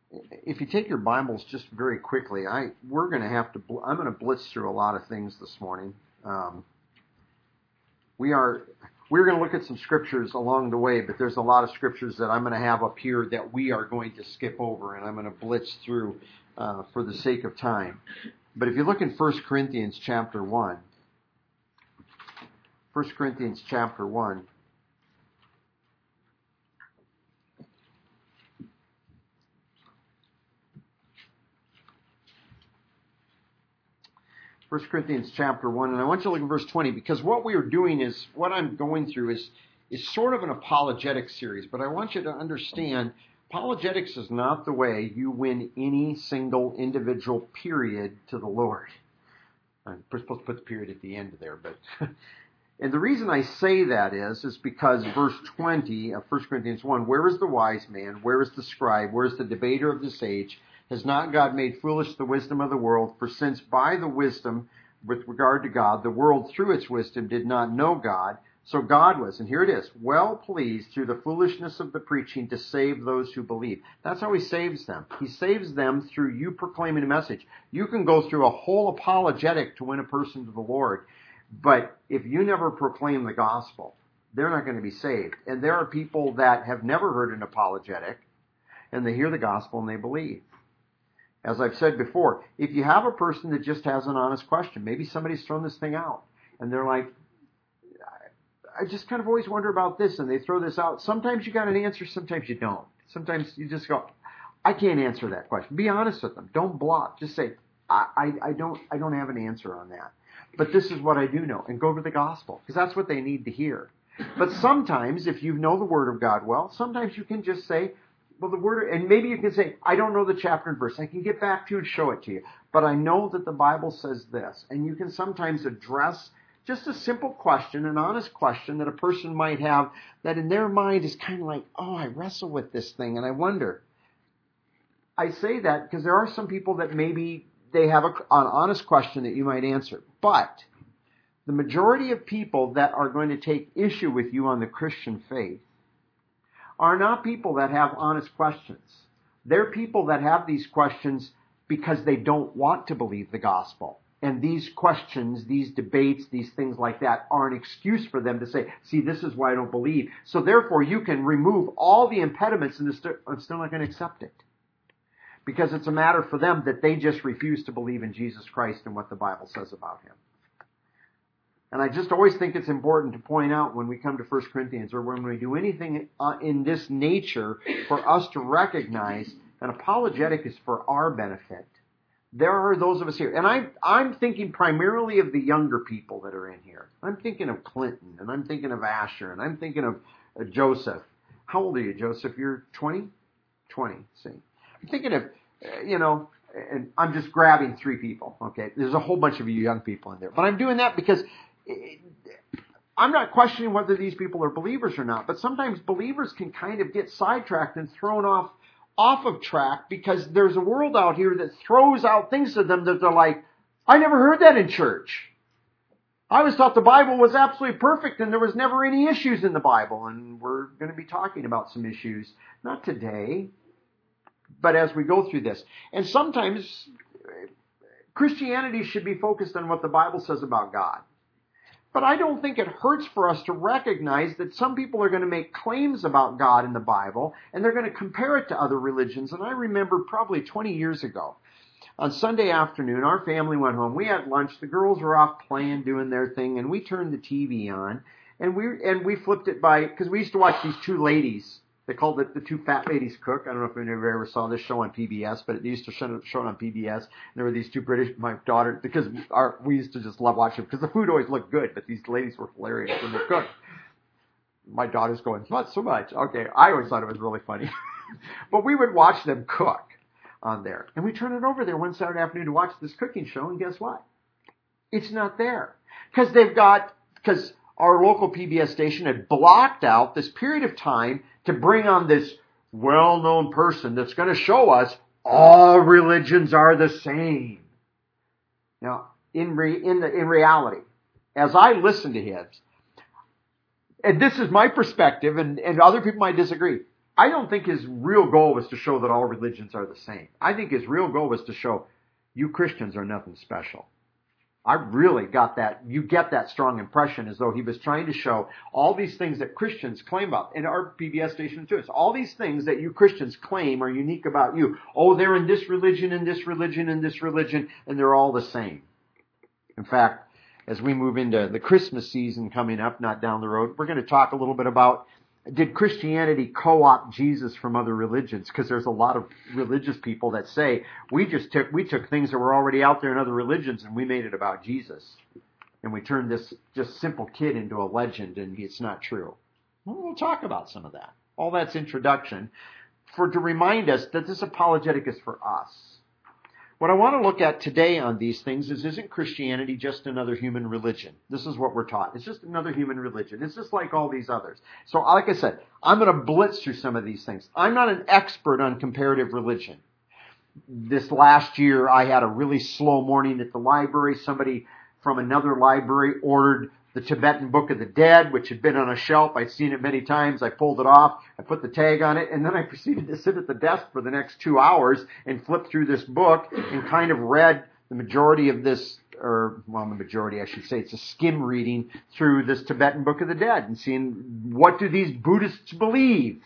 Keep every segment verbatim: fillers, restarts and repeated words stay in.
if you take your Bibles just very quickly, I we're going to have to. I'm going to blitz through a lot of things this morning. Um, we are we're going to look at some scriptures along the way, but there's a lot of scriptures that I'm going to have up here that we are going to skip over, and I'm going to blitz through uh, for the sake of time. But if you look in First Corinthians chapter one, First Corinthians chapter one. First Corinthians chapter one, and I want you to look at verse twenty, because what we are doing is, what I'm going through is, is sort of an apologetic series, but I want you to understand, apologetics is not the way you win any single individual period to the Lord. I'm supposed to put the period at the end of there, but... And the reason I say that is, is because verse twenty of First Corinthians one, where is the wise man? Where is the scribe? Where is the debater of this age? Has not God made foolish the wisdom of the world? For since by the wisdom with regard to God, the world through its wisdom did not know God, so God was, and here it is, well pleased through the foolishness of the preaching to save those who believe. That's how he saves them. He saves them through you proclaiming a message. You can go through a whole apologetic to win a person to the Lord, but if you never proclaim the gospel, they're not going to be saved. And there are people that have never heard an apologetic, and they hear the gospel and they believe. As I've said before, if you have a person that just has an honest question, maybe somebody's thrown this thing out, and they're like, I just kind of always wonder about this, and they throw this out. Sometimes you got an answer, sometimes you don't. Sometimes you just go, I can't answer that question. Be honest with them. Don't bluff. Just say, I, I, I don't I don't have an answer on that. But this is what I do know, and go to the gospel, because that's what they need to hear. But sometimes, if you know the Word of God well, sometimes you can just say, well, the Word, and maybe you can say, I don't know the chapter and verse. I can get back to you and show it to you. But I know that the Bible says this. And you can sometimes address just a simple question, an honest question that a person might have that in their mind is kind of like, oh, I wrestle with this thing, and I wonder. I say that because there are some people that maybe they have a, an honest question that you might answer. But the majority of people that are going to take issue with you on the Christian faith are not people that have honest questions. They're people that have these questions because they don't want to believe the gospel. And these questions, these debates, these things like that are an excuse for them to say, see, this is why I don't believe. So therefore you can remove all the impediments and I'm still not going to accept it. Because it's a matter for them that they just refuse to believe in Jesus Christ and what the Bible says about him. And I just always think it's important to point out when we come to First Corinthians or when we do anything in this nature for us to recognize an apologetic is for our benefit. There are those of us here. And I'm, I'm thinking primarily of the younger people that are in here. I'm thinking of Clinton, and I'm thinking of Asher, and I'm thinking of uh, Joseph. How old are you, Joseph? You're twenty? twenty, see. I'm thinking of, uh, you know, and I'm just grabbing three people, okay? There's a whole bunch of you young people in there. But I'm doing that because I'm not questioning whether these people are believers or not, but sometimes believers can kind of get sidetracked and thrown off off of track because there's a world out here that throws out things to them that they're like, I never heard that in church. I always thought the Bible was absolutely perfect and there was never any issues in the Bible. And we're going to be talking about some issues, not today, but as we go through this. And sometimes Christianity should be focused on what the Bible says about God. But I don't think it hurts for us to recognize that some people are going to make claims about God in the Bible, and they're going to compare it to other religions. And I remember probably twenty years ago, on Sunday afternoon, our family went home. We had lunch. The girls were off playing, doing their thing, and we turned the T V on, and we and we flipped it by, because we used to watch these two ladies. They called it The Two Fat Ladies Cook. I don't know if anyone ever saw this show on P B S, but it used to show, show it on P B S. And there were these two British, my daughter, because our, we used to just love watching it, because the food always looked good, but these ladies were hilarious when they cooked. My daughter's going, not so much. Okay, I always thought it was really funny. But we would watch them cook on there. And we turned it over there one Saturday afternoon to watch this cooking show, and guess what? It's not there. Because they've got, because our local P B S station had blocked out this period of time to bring on this well-known person that's going to show us all religions are the same. Now, in re, in the in reality, as I listen to his, and this is my perspective, and, and other people might disagree, I don't think his real goal was to show that all religions are the same. I think his real goal was to show you Christians are nothing special. I really got that, you get that strong impression as though he was trying to show all these things that Christians claim about, and our P B S station too. It's all these things that you Christians claim are unique about you. Oh, they're in this religion, in this religion, in this religion, and they're all the same. In fact, as we move into the Christmas season coming up, not down the road, we're going to talk a little bit about, did Christianity co-opt Jesus from other religions? Because there's a lot of religious people that say, we just took, we took things that were already out there in other religions and we made it about Jesus. And we turned this just simple kid into a legend, and it's not true. Well, we'll talk about some of that. All that's introduction for to remind us that this apologetic is for us. What I want to look at today on these things is, isn't Christianity just another human religion? This is what we're taught. It's just another human religion. It's just like all these others. So like I said, I'm going to blitz through some of these things. I'm not an expert on comparative religion. This last year, I had a really slow morning at the library. Somebody from another library ordered the Tibetan Book of the Dead, which had been on a shelf. I'd seen it many times. I pulled it off. I put the tag on it, and then I proceeded to sit at the desk for the next two hours and flip through this book and kind of read the majority of this, or, well, the majority, I should say, it's a skim reading through this Tibetan Book of the Dead and seeing what do these Buddhists believe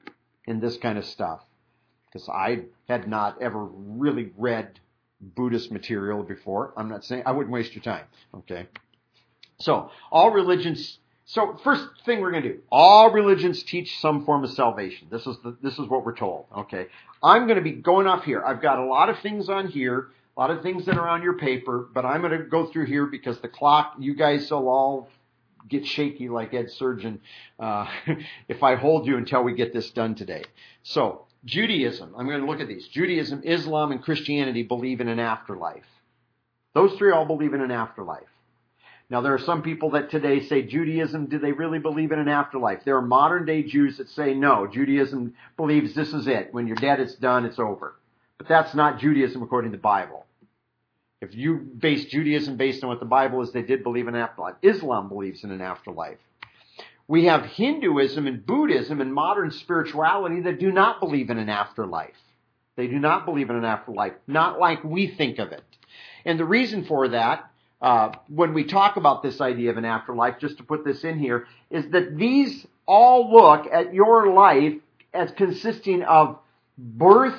in this kind of stuff. Because I had not ever really read Buddhist material before. I'm not saying, I wouldn't waste your time, okay? So, all religions, so first thing we're going to do, all religions teach some form of salvation. This is the, this is what we're told, okay? I'm going to be going off here. I've got a lot of things on here, a lot of things that are on your paper, but I'm going to go through here because the clock, you guys will all get shaky like Ed Surgeon uh, if I hold you until we get this done today. So, Judaism, I'm going to look at these. Judaism, Islam, and Christianity believe in an afterlife. Those three all believe in an afterlife. Now, there are some people that today say, Judaism, do they really believe in an afterlife? There are modern day Jews that say, no, Judaism believes this is it. When you're dead, it's done, it's over. But that's not Judaism according to the Bible. If you base Judaism based on what the Bible is, they did believe in an afterlife. Islam believes in an afterlife. We have Hinduism and Buddhism and modern spirituality that do not believe in an afterlife. They do not believe in an afterlife, not like we think of it. And the reason for that, Uh, when we talk about this idea of an afterlife, just to put this in here, is that these all look at your life as consisting of birth,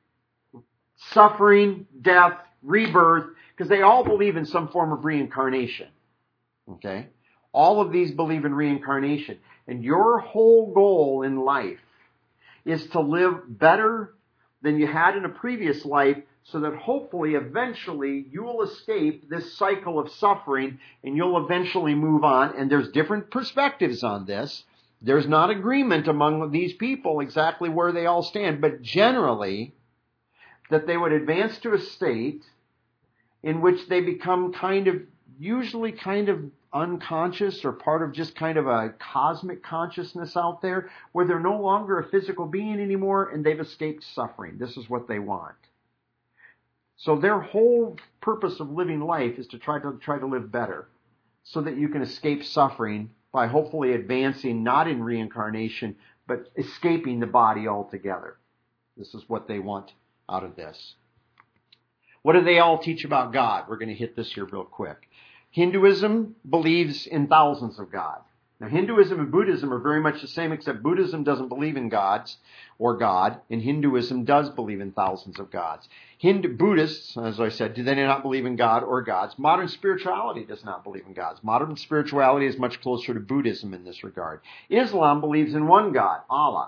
suffering, death, rebirth, because they all believe in some form of reincarnation. Okay? All of these believe in reincarnation. And your whole goal in life is to live better than you had in a previous life, so that hopefully, eventually, you will escape this cycle of suffering and you'll eventually move on. And there's different perspectives on this. There's not agreement among these people exactly where they all stand, but generally, that they would advance to a state in which they become kind of, usually kind of unconscious or part of just kind of a cosmic consciousness out there, where they're no longer a physical being anymore and they've escaped suffering. This is what they want. So their whole purpose of living life is to try to try to live better so that you can escape suffering by hopefully advancing not in reincarnation, but escaping the body altogether. This is what they want out of this. What do they all teach about God? We're going to hit this here real quick. Hinduism believes in thousands of gods. Now, Hinduism and Buddhism are very much the same, except Buddhism doesn't believe in gods or God, and Hinduism does believe in thousands of gods. Hindu Buddhists, as I said, do they not believe in God or gods? Modern spirituality does not believe in gods. Modern spirituality is much closer to Buddhism in this regard. Islam believes in one God, Allah.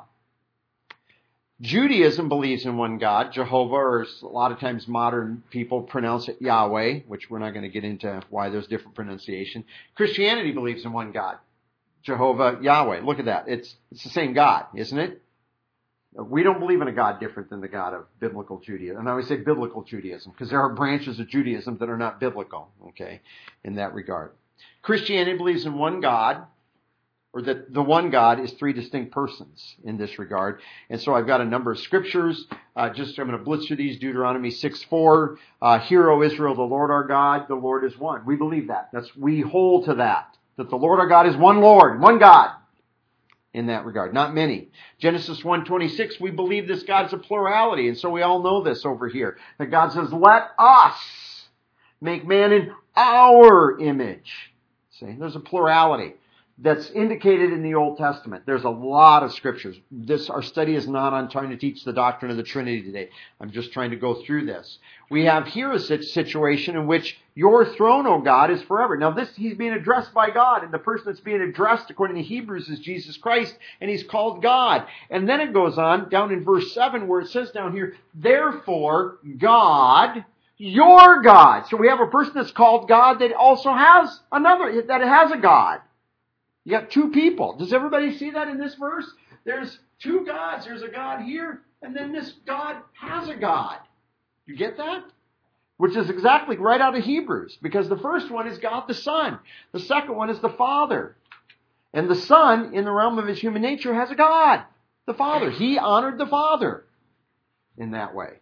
Judaism believes in one God, Jehovah, or a lot of times modern people pronounce it Yahweh, which we're not going to get into why there's different pronunciation. Christianity believes in one God, Jehovah, Yahweh. Look at that. It's it's the same God, isn't it? We don't believe in a God different than the God of biblical Judaism. And I always say biblical Judaism, because there are branches of Judaism that are not biblical, okay, in that regard. Christianity believes in one God, or that the one God is three distinct persons in this regard. And so I've got a number of scriptures. Uh, just I'm going to blitz through these. Deuteronomy six four. Uh, Hear, O Israel, the Lord our God, the Lord is one. We believe that. That's we hold to that. That the Lord our God is one Lord, one God. in that regard. Not many. Genesis one twenty-six, we believe this God's a plurality. And so we all know this over here. That God says, let us make man in our image. See, there's a plurality that's indicated in the Old Testament. There's a lot of scriptures. This, our study is not on trying to teach the doctrine of the Trinity today. I'm just trying to go through this. We have here a situation in which your throne, O God, is forever. Now this, he's being addressed by God, and the person that's being addressed according to Hebrews is Jesus Christ, and he's called God. And then it goes on down in verse seven where it says down here, therefore God, your God. So we have a person that's called God that also has another, that has a God. You got two people. Does everybody see that in this verse? There's two gods. There's a God here, and then this God has a God. You get that? Which is exactly right out of Hebrews, because the first one is God the Son. The second one is the Father. And the Son, in the realm of his human nature, has a God, the Father. He honored the Father in that way.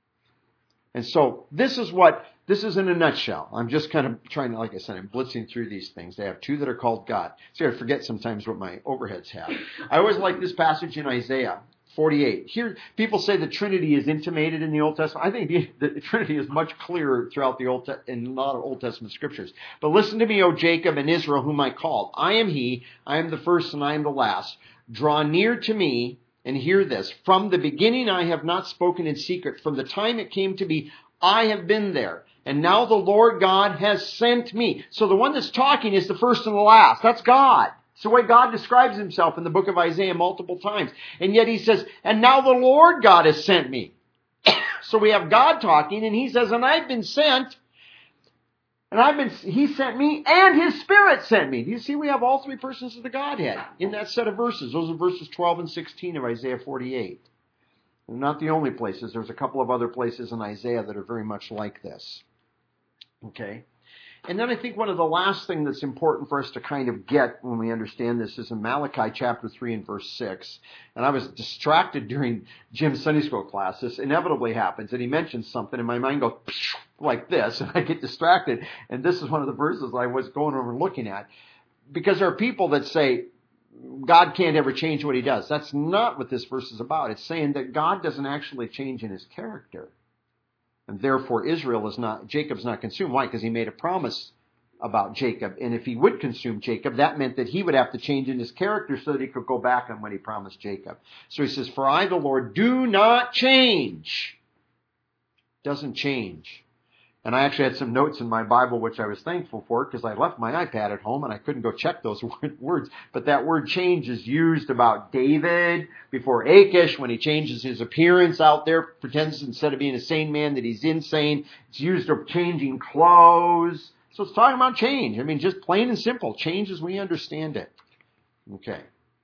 And so this is what, this is in a nutshell. I'm just kind of trying to, like I said, I'm blitzing through these things. They have two that are called God. See, I forget sometimes what my overheads have. I always like this passage in Isaiah forty-eight. Here, people say the Trinity is intimated in the Old Testament. I think the, the Trinity is much clearer throughout the Old Te- in a lot of Old Testament scriptures. But listen to me, O Jacob and Israel, whom I called. I am he, I am the first and I am the last. Draw near to me and hear this. From the beginning I have not spoken in secret. From the time it came to be, I have been there. And now the Lord God has sent me. So the one that's talking is the first and the last. That's God. It's the way God describes himself in the book of Isaiah multiple times. And yet he says, and now the Lord God has sent me. So we have God talking, and he says, and I've been sent, and I've been, he sent me, and his Spirit sent me. Do you see we have all three persons of the Godhead in that set of verses? Those are verses twelve and sixteen of Isaiah forty-eight. They're not the only places. There's a couple of other places in Isaiah that are very much like this. Okay? And then I think one of the last things that's important for us to kind of get when we understand this is in Malachi chapter three and verse six. And I was distracted during Jim's Sunday school class. This inevitably happens. And he mentions something and my mind goes like this. And I get distracted. And this is one of the verses I was going over and looking at. Because there are people that say, God can't ever change what he does. That's not what this verse is about. It's saying that God doesn't actually change in his character. And therefore Israel is not, Jacob's not consumed. Why? Because he made a promise about Jacob. And if he would consume Jacob, that meant that he would have to change in his character so that he could go back on what he promised Jacob. So he says, for I, the Lord, do not change. Doesn't change. And I actually had some notes in my Bible, which I was thankful for, because I left my iPad at home and I couldn't go check those words. But that word change is used about David before Achish, when he changes his appearance out there, pretends instead of being a sane man that he's insane. It's used of changing clothes. So it's talking about change. I mean, just plain and simple. Change as we understand it. Okay.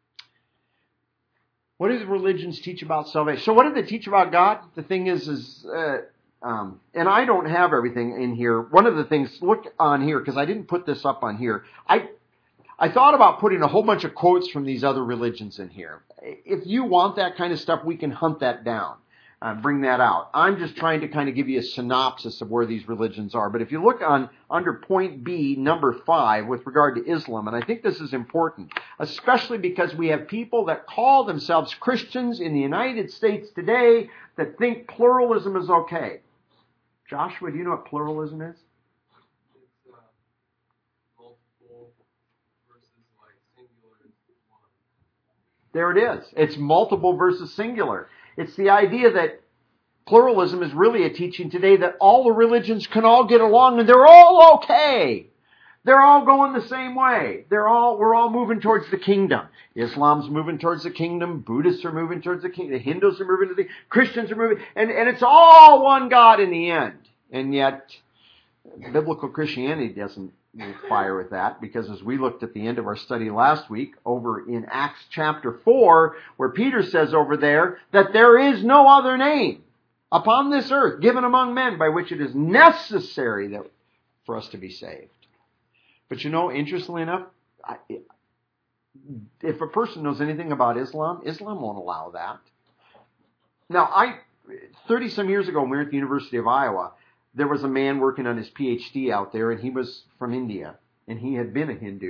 What do the religions teach about salvation? So what do they teach about God? The thing is, is... Uh, Um, and I don't have everything in here. One of the things, look on here, because I didn't put this up on here. I I thought about putting a whole bunch of quotes from these other religions in here. If you want that kind of stuff, we can hunt that down, uh, bring that out. I'm just trying to kind of give you a synopsis of where these religions are. But if you look on under point B, number five, with regard to Islam, and I think this is important, especially because we have people that call themselves Christians in the United States today that think pluralism is okay. Joshua, do you know what pluralism is? It's uh, multiple versus like singular is one. There it is. It's multiple versus singular. It's the idea that pluralism is really a teaching today that all the religions can all get along and they're all okay. They're all going the same way. They're all, we're all moving towards the kingdom. Islam's moving towards the kingdom. Buddhists are moving towards the kingdom. The Hindus are moving to the, Christians are moving, and, and it's all one God in the end. And yet, biblical Christianity doesn't require with that, because as we looked at the end of our study last week over in Acts chapter four, where Peter says over there that there is no other name upon this earth given among men by which it is necessary that for us to be saved. But you know, interestingly enough, I, if a person knows anything about Islam, Islam won't allow that. Now, I thirty some years ago when we were at the University of Iowa, there was a man working on his P H D out there, and he was from India, and he had been a Hindu.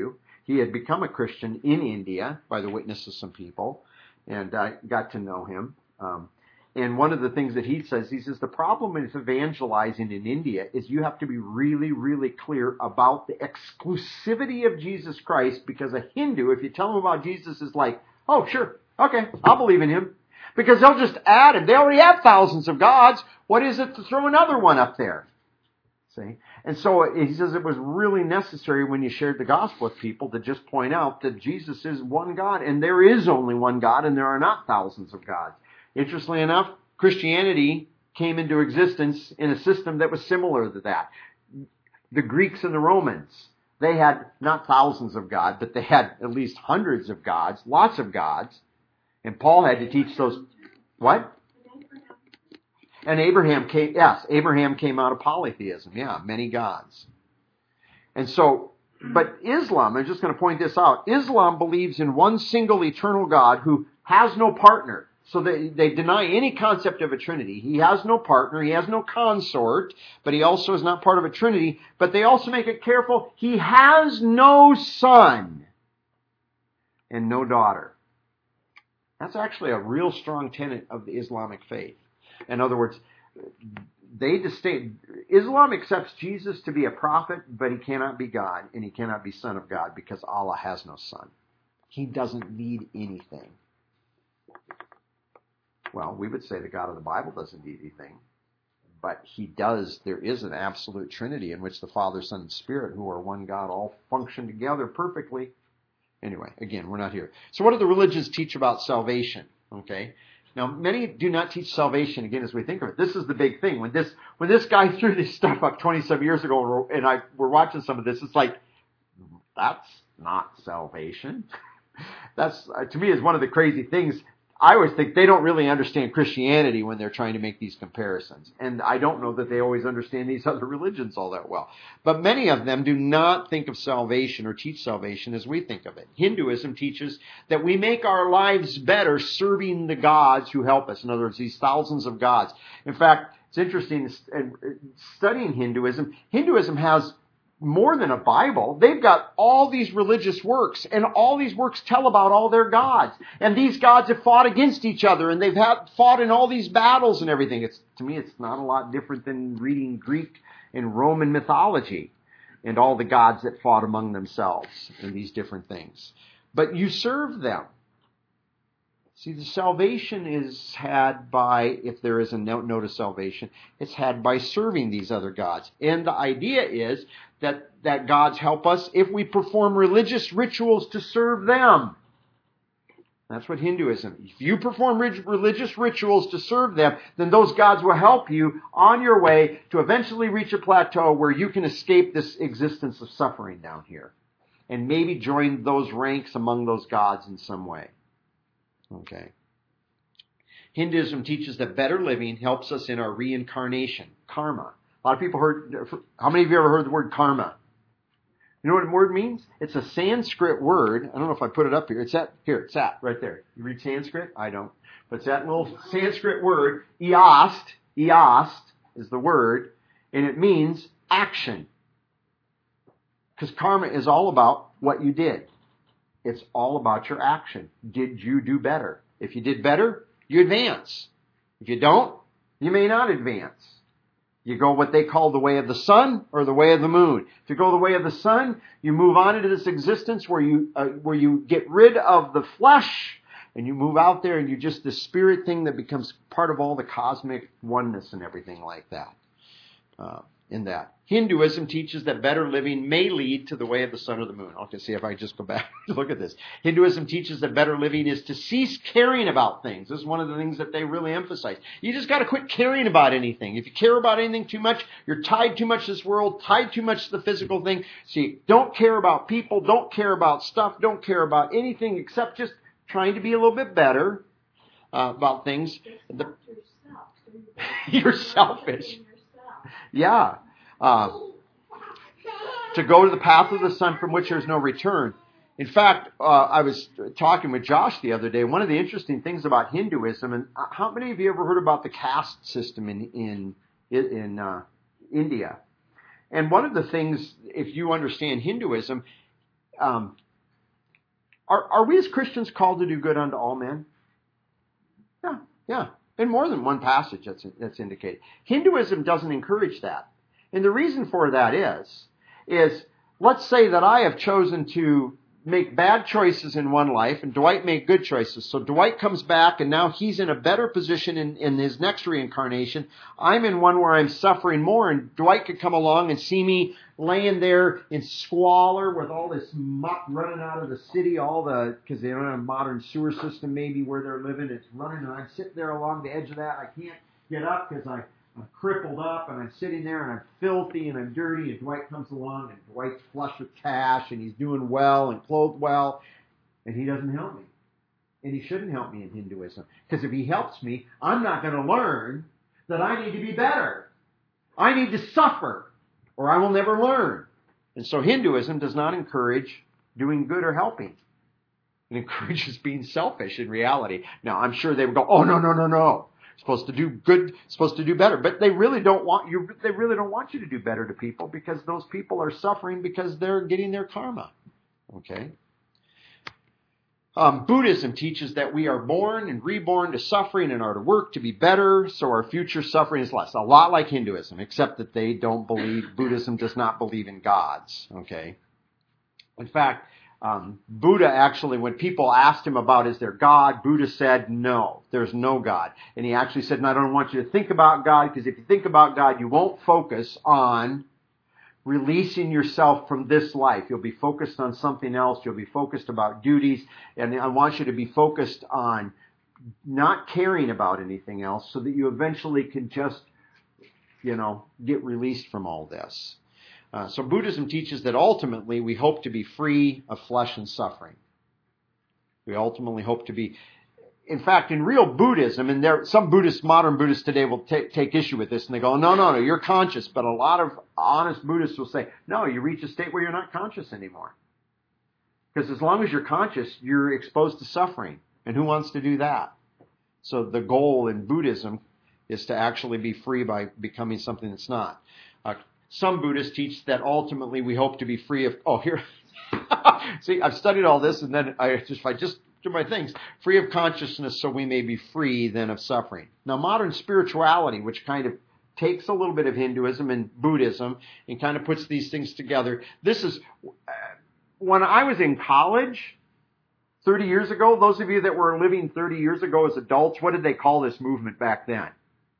he had become a Christian in India by the witness of some people, and I got to know him. Um, and one of the things that he says, he says, the problem with evangelizing in India is you have to be really, really clear about the exclusivity of Jesus Christ, because a Hindu, if you tell them about Jesus, is like, oh, sure, okay, I'll believe in him. Because they'll just add him. They already have thousands of gods. What is it to throw another one up there? See? And so he says it was really necessary when you shared the gospel with people to just point out that Jesus is one God, and there is only one God, and there are not thousands of gods. Interestingly enough, Christianity came into existence in a system that was similar to that. The Greeks and the Romans, they had not thousands of gods, but they had at least hundreds of gods, lots of gods. And Paul had to teach those. What? And Abraham came, yes, Abraham came out of polytheism. Yeah, many gods. And so, but Islam, I'm just going to point this out, Islam believes in one single eternal God who has no partner. So they, they deny any concept of a trinity. He has no partner, he has no consort, but he also is not part of a trinity. But they also make it careful, he has no son and no daughter. That's actually a real strong tenet of the Islamic faith. In other words, they distinct, Islam accepts Jesus to be a prophet, but he cannot be God, and he cannot be Son of God, because Allah has no son. He doesn't need anything. Well, we would say the God of the Bible doesn't need anything, but he does. There is an absolute Trinity in which the Father, Son, and Spirit, who are one God, all function together perfectly. Anyway, again, we're not here. So what do the religions teach about salvation? Okay. Now, many do not teach salvation, again, as we think of it. This is the big thing. When this when this guy threw this stuff up twenty-seven years ago, and I we're watching some of this, it's like, that's not salvation. That's, uh, to me, is one of the crazy things. I always think they don't really understand Christianity when they're trying to make these comparisons. And I don't know that they always understand these other religions all that well. But many of them do not think of salvation or teach salvation as we think of it. Hinduism teaches that we make our lives better serving the gods who help us. In other words, these thousands of gods. In fact, it's interesting, studying Hinduism, Hinduism has more than a Bible. They've got all these religious works, and all these works tell about all their gods. And these gods have fought against each other, and they've had fought in all these battles and everything. It's, to me, it's not a lot different than reading Greek and Roman mythology and all the gods that fought among themselves and these different things. But you serve them. See, the salvation is had by, if there is a note of salvation, it's had by serving these other gods. And the idea is that, that gods help us if we perform religious rituals to serve them. That's what Hinduism. If you perform religious rituals to serve them, then those gods will help you on your way to eventually reach a plateau where you can escape this existence of suffering down here. And maybe join those ranks among those gods in some way. Okay. Hinduism teaches that better living helps us in our reincarnation, karma. A lot of people heard, how many of you ever heard the word karma? You know what the word means? It's a Sanskrit word. I don't know if I put it up here. It's that, here, it's that, right there. You read Sanskrit? I don't. But it's that little Sanskrit word, iast, iast is the word, and it means action. Because karma is all about what you did. It's all about your action. Did you do better? If you did better, you advance. If you don't, you may not advance. You go what they call the way of the sun or the way of the moon. If you go the way of the sun, you move on into this existence where you uh, where you get rid of the flesh and you move out there and you're just the spirit thing that becomes part of all the cosmic oneness and everything like that. Uh, in that. Hinduism teaches that better living may lead to the way of the sun or the moon. Okay, see if I just go back and look at this. Hinduism teaches that better living is to cease caring about things. This is one of the things that they really emphasize. You just got to quit caring about anything. If you care about anything too much, you're tied too much to this world, tied too much to the physical thing. See, don't care about people, don't care about stuff, don't care about anything except just trying to be a little bit better uh, about things. The, you're selfish. Yeah. Uh, to go to the path of the sun from which there's no return. In fact, uh, I was talking with Josh the other day. One of the interesting things about Hinduism, and how many of you ever heard about the caste system in in in uh, India? And one of the things, if you understand Hinduism, um, Are, are we as Christians called to do good unto all men? Yeah, yeah. In more than one passage that's, that's indicated. Hinduism doesn't encourage that. And the reason for that is, is let's say that I have chosen to make bad choices in one life and Dwight made good choices. So Dwight comes back and now he's in a better position in, in his next reincarnation. I'm in one where I'm suffering more, and Dwight could come along and see me laying there in squalor with all this muck running out of the city, all the, because they don't have a modern sewer system maybe where they're living, it's running, and I'm sitting there along the edge of that. I can't get up because I I'm crippled up, and I'm sitting there, and I'm filthy, and I'm dirty, and Dwight comes along, and Dwight's flush with cash, and he's doing well and clothed well, and he doesn't help me. And he shouldn't help me in Hinduism, because if he helps me, I'm not going to learn that I need to be better. I need to suffer, or I will never learn. And so Hinduism does not encourage doing good or helping. It encourages being selfish in reality. Now, I'm sure they would go, oh, no, no, no, no. Supposed to do good, supposed to do better, but they really don't want you. They really don't want you to do better to people, because those people are suffering because they're getting their karma. Okay. Um, Buddhism teaches that we are born and reborn to suffering and are to work to be better, so our future suffering is less. A lot like Hinduism, except that they don't believe. Buddhism does not believe in gods. Okay. In fact, Um, Buddha actually, when people asked him about is there God, Buddha said, no, there's no God. And he actually said, and I don't want you to think about God, because if you think about God, you won't focus on releasing yourself from this life. You'll be focused on something else. You'll be focused about duties. And I want you to be focused on not caring about anything else so that you eventually can just, you know, get released from all this. Uh, so Buddhism teaches that ultimately we hope to be free of flesh and suffering. We ultimately hope to be, in fact, in real Buddhism, and there some Buddhists, modern Buddhists today will t- take issue with this, and they go, no, no, no, you're conscious. But a lot of honest Buddhists will say, no, you reach a state where you're not conscious anymore. Because as long as you're conscious, you're exposed to suffering. And who wants to do that? So the goal in Buddhism is to actually be free by becoming something that's not. Uh, Some Buddhists teach that ultimately we hope to be free of, oh, here, see, I've studied all this, and then I just, I just do my things, free of consciousness so we may be free then of suffering. Now, modern spirituality, which kind of takes a little bit of Hinduism and Buddhism and kind of puts these things together, this is, when I was in college thirty years ago, those of you that were living thirty years ago as adults, what did they call this movement back then?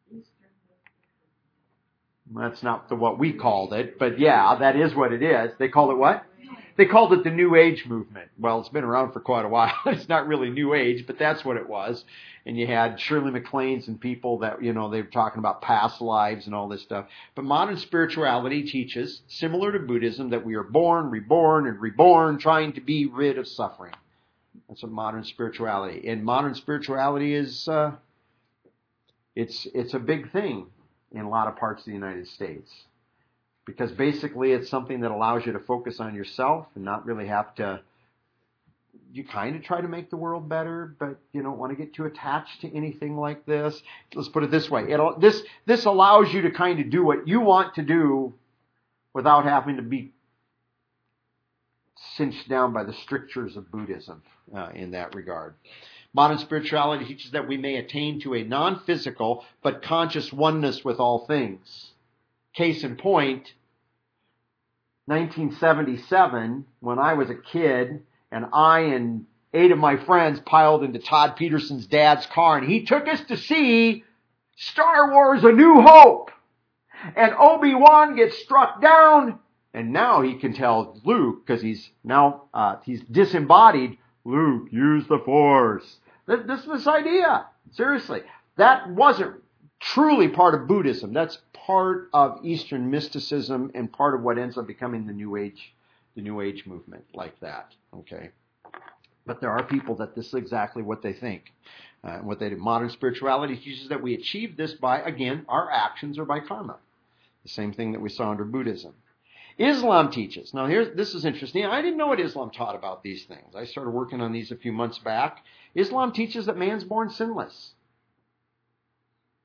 That's not the, what we called it, but yeah, that is what it is. They call it what? They called it the New Age movement. Well, it's been around for quite a while. It's not really New Age, but that's what it was. And you had Shirley MacLaine's and people that, you know, they were talking about past lives and all this stuff. But modern spirituality teaches, similar to Buddhism, that we are born, reborn, and reborn, trying to be rid of suffering. That's what modern spirituality. And modern spirituality is, uh, it's it's a big thing in a lot of parts of the United States. Because basically it's something that allows you to focus on yourself and not really have to, you kind of try to make the world better, but you don't want to get too attached to anything like this. Let's put it this way. It'll, this, this allows you to kind of do what you want to do without having to be cinched down by the strictures of Buddhism uh, in that regard. Modern spirituality teaches that we may attain to a non-physical but conscious oneness with all things. Case in point, nineteen seventy-seven, when I was a kid, and I and eight of my friends piled into Todd Peterson's dad's car, and he took us to see Star Wars: A New Hope. And Obi-Wan gets struck down, and now he can tell Luke, because he's now uh, he's disembodied, Luke, use the Force. This, this this idea, seriously, that wasn't truly part of Buddhism. That's part of Eastern mysticism and part of what ends up becoming the New Age, the New Age movement, like that. Okay, but there are people that this is exactly what they think. Uh, what they do. Modern spirituality teaches that we achieve this by, again, our actions or by karma. The same thing that we saw under Buddhism. Islam teaches. Now, here's this is interesting. I didn't know what Islam taught about these things. I started working on these a few months back. Islam teaches that man's born sinless.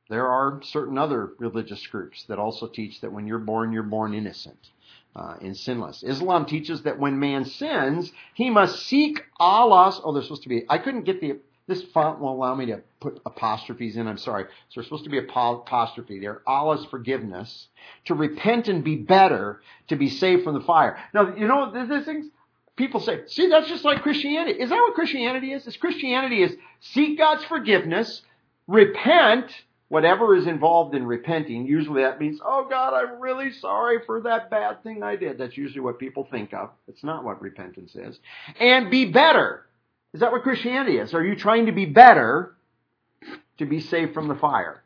There are certain other religious groups that also teach that when you're born, you're born innocent uh, and sinless. Islam teaches that when man sins, he must seek Allah's... Oh, there's supposed to be... I couldn't get the... This font won't allow me to put apostrophes in. I'm sorry. So there's supposed to be a apostrophe there. Allah's forgiveness, to repent and be better, to be saved from the fire. Now, you know, there's things... People say, see, that's just like Christianity. Is that what Christianity is? Is Christianity is seek God's forgiveness, repent, whatever is involved in repenting. Usually that means, oh God, I'm really sorry for that bad thing I did. That's usually what people think of. It's not what repentance is. And be better. Is that what Christianity is? Are you trying to be better to be saved from the fire?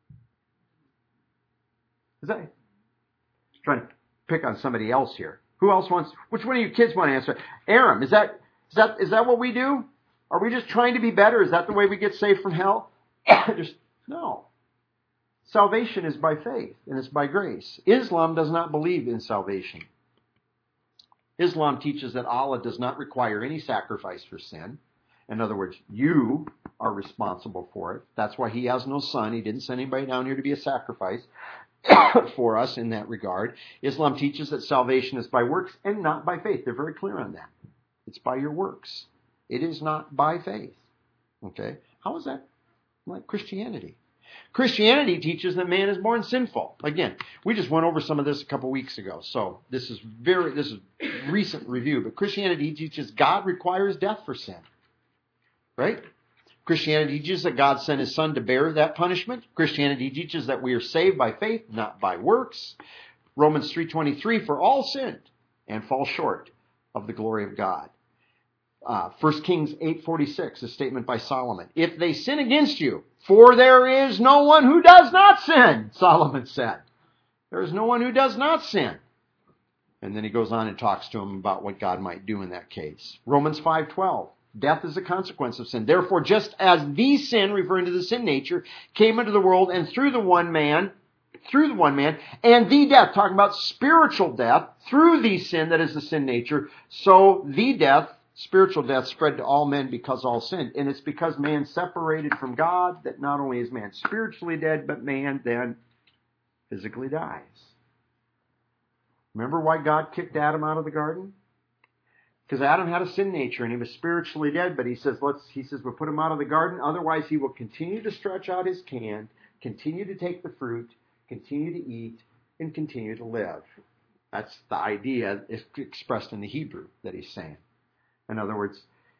Is that... Trying to pick on somebody else here. Who else wants... Which one of you kids want to answer? Aram, is that, is that, is that what we do? Are we just trying to be better? Is that the way we get saved from hell? Just, no. Salvation is by faith, and it's by grace. Islam does not believe in salvation. Islam teaches that Allah does not require any sacrifice for sin. In other words, you are responsible for it. That's why He has no son. He didn't send anybody down here to be a sacrifice for us in that regard. Islam teaches that salvation is by works and not by faith. They're very clear on that. It's by your works. It is not by faith. Okay? How is that like Christianity? Christianity teaches that man is born sinful. Again, we just went over some of this a couple weeks ago, so this is very this is recent review. But Christianity teaches God requires death for sin. Right? Christianity teaches that God sent His Son to bear that punishment. Christianity teaches that we are saved by faith, not by works. Romans three twenty-three, for all sinned and fall short of the glory of God. Uh, First Kings eight forty-six, a statement by Solomon. If they sin against you, for there is no one who does not sin, Solomon said. There is no one who does not sin. And then he goes on and talks to him about what God might do in that case. Romans five twelve. Death is a consequence of sin. Therefore, just as the sin, referring to the sin nature, came into the world and through the one man, through the one man, and the death, talking about spiritual death, through the sin that is the sin nature, so the death, spiritual death, spread to all men because all sinned. And it's because man separated from God that not only is man spiritually dead, but man then physically dies. Remember why God kicked Adam out of the garden? Because Adam had a sin nature and he was spiritually dead, but he says, let's, he says, we'll put him out of the garden. Otherwise, he will continue to stretch out his hand, continue to take the fruit, continue to eat, and continue to live. That's the idea expressed in the Hebrew that he's saying. In other words,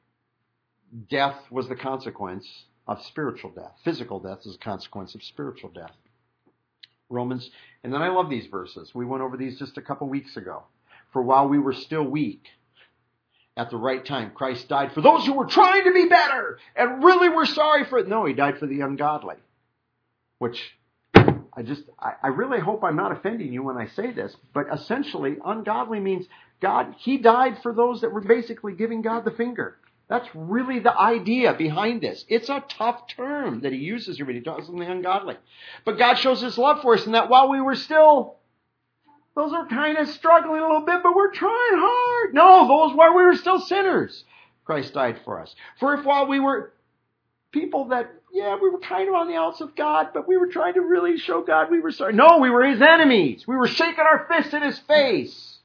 death was the consequence of spiritual death. Physical death is a consequence of spiritual death. Romans, and then I love these verses. We went over these just a couple weeks ago. For while we were still weak, at the right time, Christ died for those who were trying to be better and really were sorry for it. No, He died for the ungodly. Which, I just, I, I really hope I'm not offending you when I say this, but essentially, ungodly means God, He died for those that were basically giving God the finger. That's really the idea behind this. It's a tough term that He uses here when He talks about the ungodly. But God shows His love for us in that while we were still... Those are kind of struggling a little bit, but we're trying hard. No, those while we were still sinners, Christ died for us. For if while we were people that, yeah, we were kind of on the outs of God, but we were trying to really show God we were sorry. No, we were His enemies. We were shaking our fists in His face.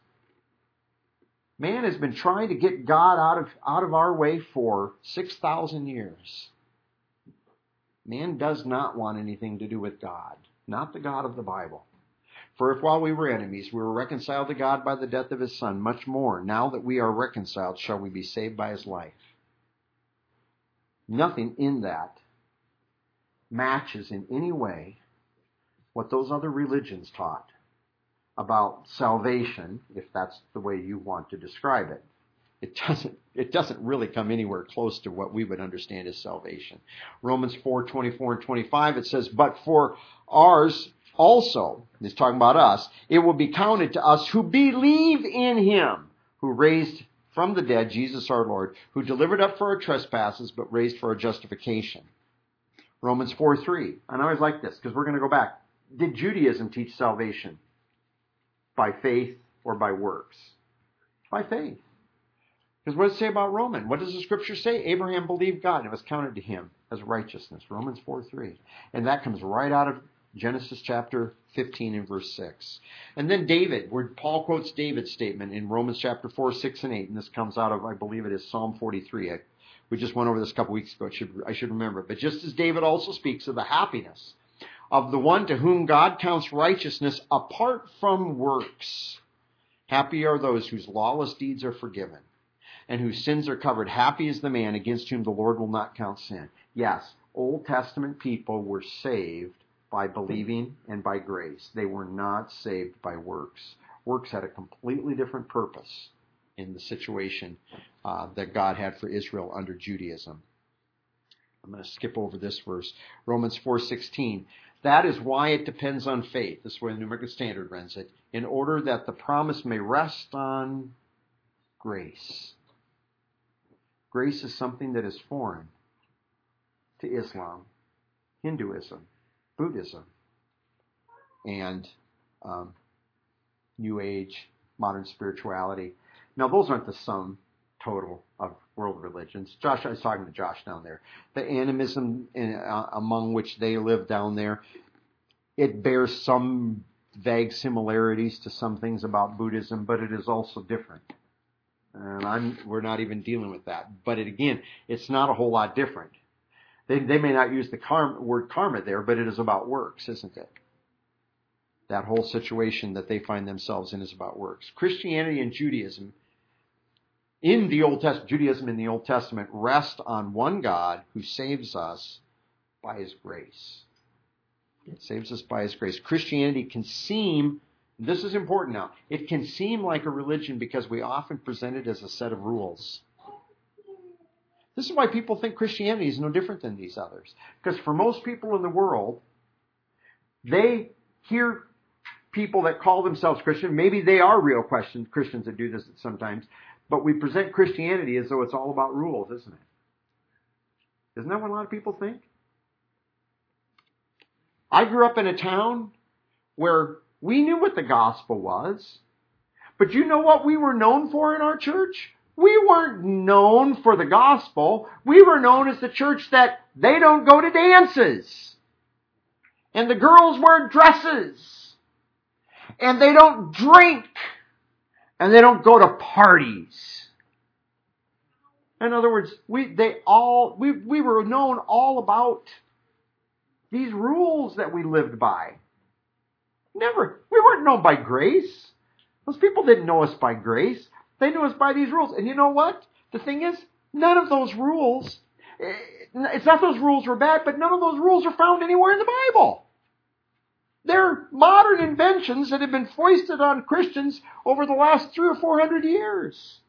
Man has been trying to get God out of, out of our way for six thousand years. Man does not want anything to do with God, not the God of the Bible. For if while we were enemies, we were reconciled to God by the death of His Son, much more, now that we are reconciled, shall we be saved by His life. Nothing in that matches in any way what those other religions taught about salvation, if that's the way you want to describe it. It doesn't, it doesn't really come anywhere close to what we would understand as salvation. Romans four twenty-four and twenty-five, it says, but for ours... Also, he's talking about us, it will be counted to us who believe in Him, who raised from the dead Jesus our Lord, who delivered up for our trespasses, but raised for our justification. Romans four three. And I always like this, because we're going to go back. Did Judaism teach salvation by faith or by works? By faith. Because what does it say about Roman? What does the Scripture say? Abraham believed God, and it was counted to him as righteousness. Romans four three. And that comes right out of Genesis chapter fifteen and verse six. And then David, where Paul quotes David's statement in Romans chapter four, six, and eight. And this comes out of, I believe it is Psalm forty-three. I, we just went over this a couple weeks ago. I should, I should remember. But just as David also speaks of the happiness of the one to whom God counts righteousness apart from works. Happy are those whose lawless deeds are forgiven and whose sins are covered. Happy is the man against whom the Lord will not count sin. Yes, Old Testament people were saved by believing and by grace. They were not saved by works. Works had a completely different purpose in the situation uh, that God had for Israel under Judaism. I'm going to skip over this verse. Romans four sixteen. That is why it depends on faith. This is where the New American Standard runs it. In order that the promise may rest on grace. Grace is something that is foreign to Islam, Hinduism, Buddhism, and um, New Age, modern spirituality. Now, those aren't the sum total of world religions. Josh, I was talking to Josh down there. The animism in, uh, among which they live down there, it bears some vague similarities to some things about Buddhism, but it is also different. And I'm, we're not even dealing with that. But it, again, it's not a whole lot different. They, they may not use the karma, word karma there, but it is about works, isn't it? That whole situation that they find themselves in is about works. Christianity and Judaism in the Old Testament, Judaism in the Old Testament rest on one God who saves us by His grace. It saves us by His grace. Christianity can seem, this is important now, it can seem like a religion because we often present it as a set of rules. This is why people think Christianity is no different than these others. Because for most people in the world, they hear people that call themselves Christian, maybe they are real Christians that do this sometimes, but we present Christianity as though it's all about rules, isn't it? Isn't that what a lot of people think? I grew up in a town where we knew what the gospel was, but you know what we were known for in our church? We weren't known for the gospel. We were known as the church that they don't go to dances, and the girls wear dresses, and they don't drink, and they don't go to parties. In other words, we they all we we were known all about these rules that we lived by. Never, we weren't known by grace. Those people didn't know us by grace. They knew us by these rules. And you know what? The thing is, none of those rules, it's not those rules were bad, but none of those rules are found anywhere in the Bible. They're modern inventions that have been foisted on Christians over the last three or four hundred years.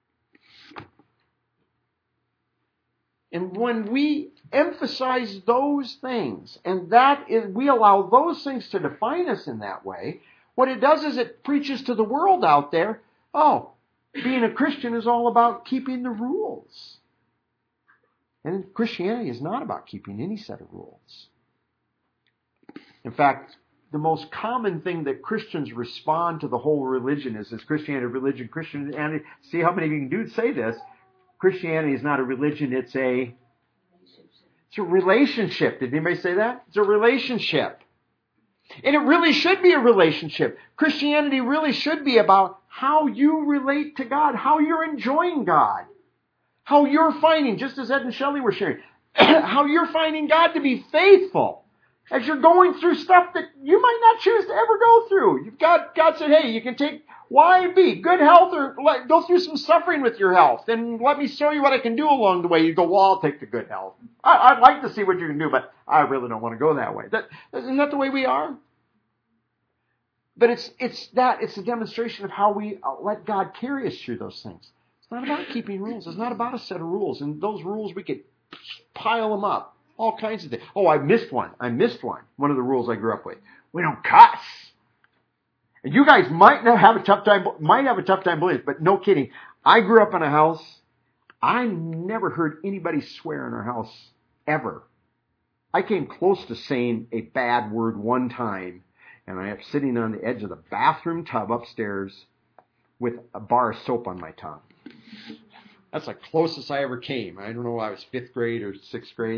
And when we emphasize those things, and that is, we allow those things to define us in that way, what it does is it preaches to the world out there, oh, being a Christian is all about keeping the rules. And Christianity is not about keeping any set of rules. In fact, the most common thing that Christians respond to the whole religion is, is Christianity, religion, Christianity. See how many of you can do say this? Christianity is not a religion, it's a, it's a relationship. Did anybody say that? It's a relationship. And it really should be a relationship. Christianity really should be about how you relate to God, how you're enjoying God, how you're finding, just as Ed and Shelley were sharing, how you're finding God to be faithful as you're going through stuff that you might not choose to ever go through. You've got, God said, hey, you can take Y and B, good health, or let, go through some suffering with your health, and let me show you what I can do along the way. You go, well, I'll take the good health. I, I'd like to see what you can do, but I really don't want to go that way. That, isn't that the way we are? But it's it's that it's a demonstration of how we let God carry us through those things. It's not about keeping rules. It's not about a set of rules. And those rules, we could pile them up. All kinds of things. Oh, I missed one. I missed one. One of the rules I grew up with. We don't cuss. And you guys might not have a tough time, might have a tough time believing it, but no kidding. I grew up in a house. I never heard anybody swear in our house ever. I came close to saying a bad word one time. And I am sitting on the edge of the bathroom tub upstairs with a bar of soap on my tongue. That's the closest I ever came. I don't know, I was fifth grade or sixth grade, and I'd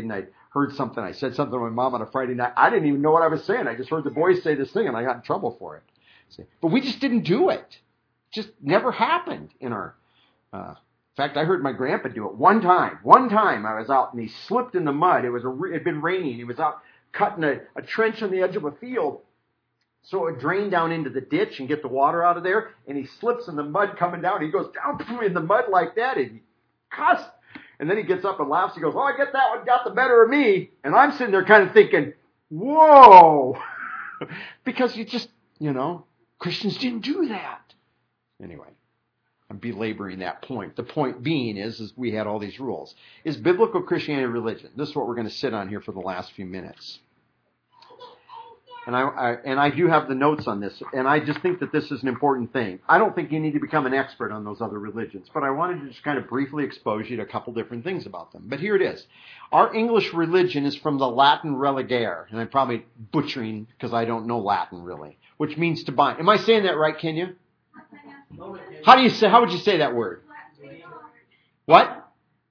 heard something. I said something to my mom on a Friday night. I didn't even know what I was saying. I just heard the boys say this thing, and I got in trouble for it. But we just didn't do it. It just never happened in our... Uh, in fact, I heard my grandpa do it one time. One time I was out, and he slipped in the mud. It was a, it had been raining. He was out cutting a, a trench on the edge of a field so it would drain down into the ditch and get the water out of there. And he slips in the mud coming down. He goes down in the mud like that, and he cussed. And then he gets up and laughs. He goes, oh, I get that one got the better of me. And I'm sitting there kind of thinking, whoa. Because you just, you know, Christians didn't do that. Anyway, I'm belaboring that point. The point being is, is we had all these rules. Is biblical Christianity religion? This is what we're going to sit on here for the last few minutes. And I, I and I do have the notes on this, and I just think that this is an important thing. I don't think you need to become an expert on those other religions, but I wanted to just kind of briefly expose you to a couple different things about them. But here it is. Our English religion is from the Latin religare, and I'm probably butchering because I don't know Latin really, which means to bind. Am I saying that right, Kenya? How do you say? How would you say that word? What?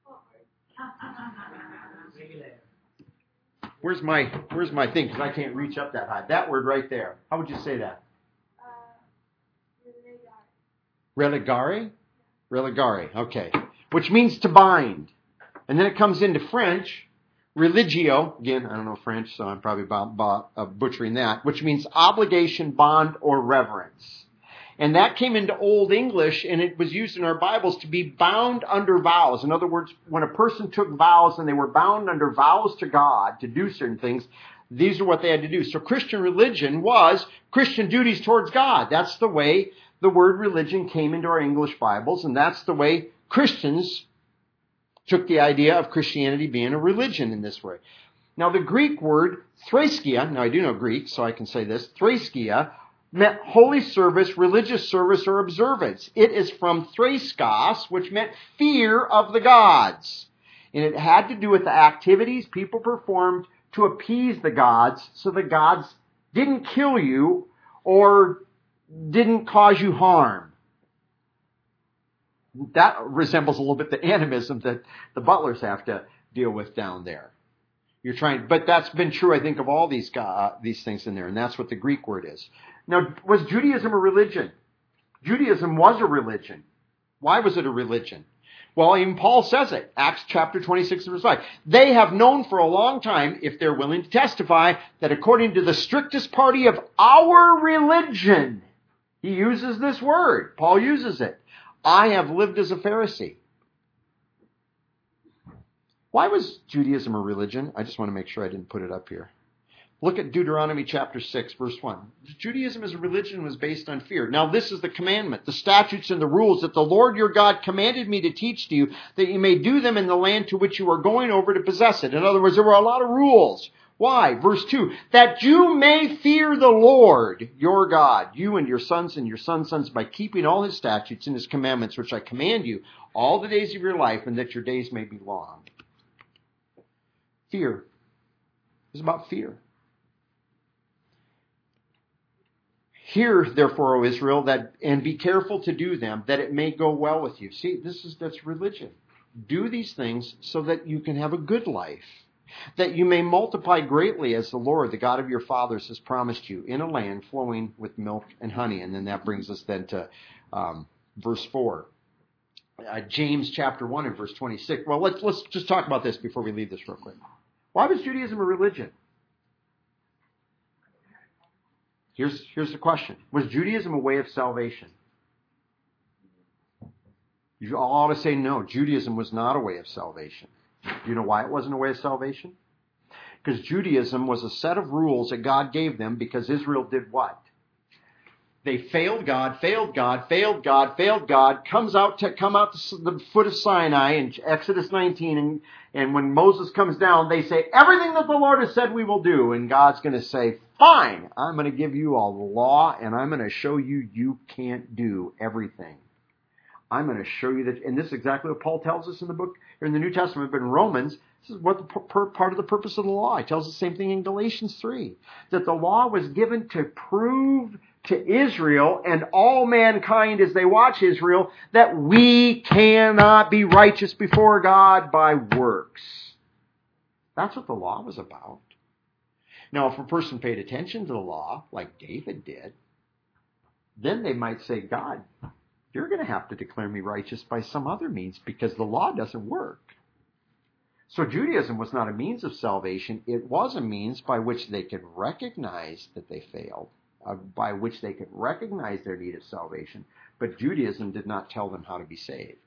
Where's my Where's my thing? Because I can't reach up that high. That word right there. How would you say that? Uh, religare. Religare. Okay. Which means to bind. And then it comes into French, religio. Again, I don't know French, so I'm probably about, about, uh, butchering that. Which means obligation, bond, or reverence. And that came into Old English, and it was used in our Bibles to be bound under vows. In other words, when a person took vows and they were bound under vows to God to do certain things, these are what they had to do. So Christian religion was Christian duties towards God. That's the way the word religion came into our English Bibles, and that's the way Christians took the idea of Christianity being a religion in this way. Now, the Greek word threskia, now I do know Greek, so I can say this, threskia, meant holy service, religious service, or observance. It is from thraskos, which meant fear of the gods. And it had to do with the activities people performed to appease the gods so the gods didn't kill you or didn't cause you harm. That resembles a little bit the animism that the butlers have to deal with down there. You're trying, but that's been true, I think, of all these uh, these things in there, and that's what the Greek word is. Now, was Judaism a religion? Judaism was a religion. Why was it a religion? Well, even Paul says it. Acts chapter twenty-six, verse five. They have known for a long time, if they're willing to testify, that according to the strictest party of our religion, he uses this word. Paul uses it. I have lived as a Pharisee. Why was Judaism a religion? I just want to make sure I didn't put it up here. Look at Deuteronomy chapter six, verse one. Judaism as a religion was based on fear. Now this is the commandment, the statutes and the rules that the Lord your God commanded me to teach to you, that you may do them in the land to which you are going over to possess it. In other words, there were a lot of rules. Why? Verse two, that you may fear the Lord your God, you and your sons and your sons' sons, by keeping all his statutes and his commandments, which I command you all the days of your life, and that your days may be long. Fear. It's about fear. Hear, therefore, O Israel, that and be careful to do them, that it may go well with you. See, this is that's religion. Do these things so that you can have a good life, that you may multiply greatly as the Lord, the God of your fathers, has promised you, in a land flowing with milk and honey. And then that brings us then to um, verse four. Uh, James chapter one and verse twenty-six. Well, let's let's just talk about this before we leave this real quick. Why was Judaism a religion? Here's, here's the question. Was Judaism a way of salvation? You all ought to say no. Judaism was not a way of salvation. Do you know why it wasn't a way of salvation? Because Judaism was a set of rules that God gave them because Israel did what? They failed God, failed God, failed God, failed God, comes out to come out to the foot of Sinai in Exodus nineteen, and, and when Moses comes down, they say, everything that the Lord has said we will do, and God's going to say, fine, I'm going to give you all the law, and I'm going to show you you can't do everything. I'm going to show you that, and this is exactly what Paul tells us in the book, in the New Testament, but in Romans, this is what the per, part of the purpose of the law. He tells the same thing in Galatians three, that the law was given to prove to Israel and all mankind as they watch Israel that we cannot be righteous before God by works. That's what the law was about. Now, if a person paid attention to the law, like David did, then they might say, God, you're going to have to declare me righteous by some other means because the law doesn't work. So Judaism was not a means of salvation. It was a means by which they could recognize that they failed, uh, by which they could recognize their need of salvation. But Judaism did not tell them how to be saved.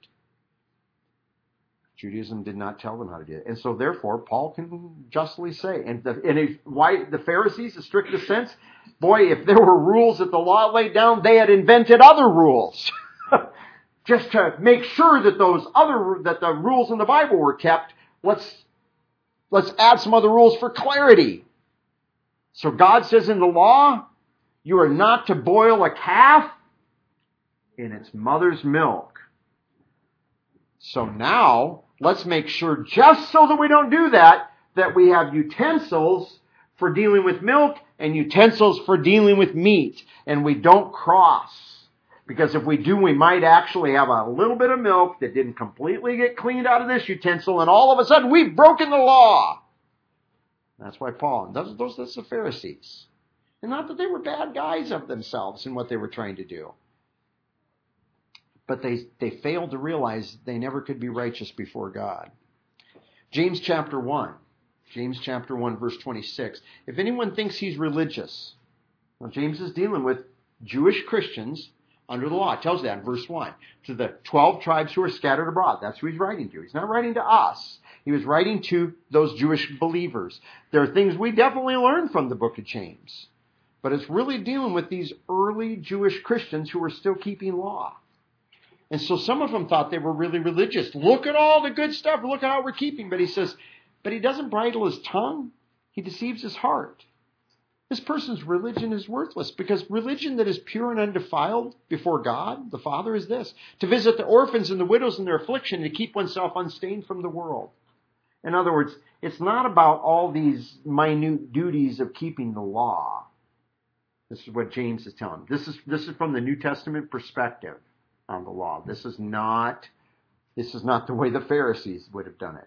Judaism did not tell them how to do it. And so therefore, Paul can justly say, and, the, and if, why the Pharisees, the strictest sense, boy, if there were rules that the law laid down, they had invented other rules. Just to make sure that those other, that the rules in the Bible were kept, let's, let's add some other rules for clarity. So God says in the law, you are not to boil a calf in its mother's milk. So now, let's make sure, just so that we don't do that, that we have utensils for dealing with milk and utensils for dealing with meat. And we don't cross. Because if we do, we might actually have a little bit of milk that didn't completely get cleaned out of this utensil, and all of a sudden we've broken the law. That's why Paul, and those, those that's the Pharisees. And not that they were bad guys of themselves in what they were trying to do. But they, they failed to realize they never could be righteous before God. James chapter one. James chapter one, verse twenty-six. If anyone thinks he's religious, well, James is dealing with Jewish Christians under the law. It tells that in verse one. To the twelve tribes who are scattered abroad. That's who he's writing to. He's not writing to us. He was writing to those Jewish believers. There are things we definitely learn from the book of James. But it's really dealing with these early Jewish Christians who were still keeping law. And so some of them thought they were really religious. Look at all the good stuff. Look at how we're keeping. But he says, but he doesn't bridle his tongue. He deceives his heart. This person's religion is worthless because religion that is pure and undefiled before God, the Father, is this: to visit the orphans and the widows in their affliction, to keep oneself unstained from the world. In other words, it's not about all these minute duties of keeping the law. This is what James is telling. This is, this is from the New Testament perspective on the law. This is not, this is not the way the Pharisees would have done it.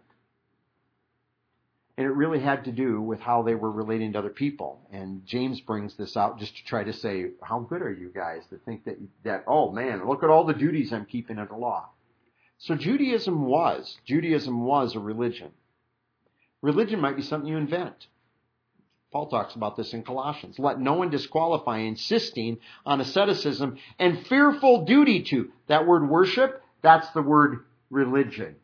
And it really had to do with how they were relating to other people. And James brings this out just to try to say, how good are you guys to think that, that oh man, look at all the duties I'm keeping under law. So Judaism was, Judaism was a religion. Religion might be something you invent. Paul talks about this in Colossians. Let no one disqualify, insisting on asceticism and fearful duty to. That word worship, that's the word religion